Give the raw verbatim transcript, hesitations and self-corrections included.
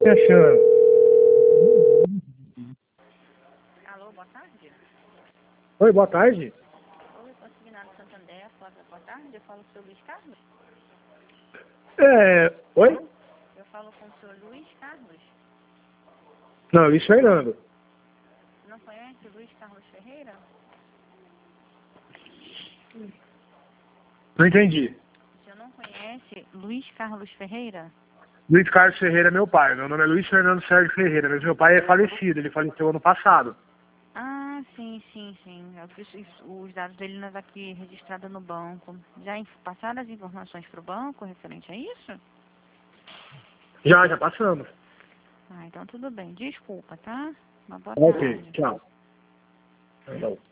achando? Alô, boa tarde. Oi, boa tarde. Oi, consignado Santander, Flávia, boa tarde. Eu falo com o seu Luiz Carlos. É... Oi? Eu falo com o seu Luiz Carlos. Não, Luiz Fernando. Não conhece Luiz Carlos Ferreira? Não entendi. O senhor não conhece Luiz Carlos Ferreira? Luiz Carlos Ferreira é meu pai. Meu nome é Luiz Fernando Sérgio Ferreira, mas meu pai é falecido. Ele faleceu ano passado. Ah, sim, sim, sim. Eu fiz isso- os dados dele nós aqui registrados no banco. Já inf- passaram as informações para o banco referente a isso? Já, já passamos. Ah, então tudo bem. Desculpa, tá? Uma boa Ok, tarde. tchau. Não.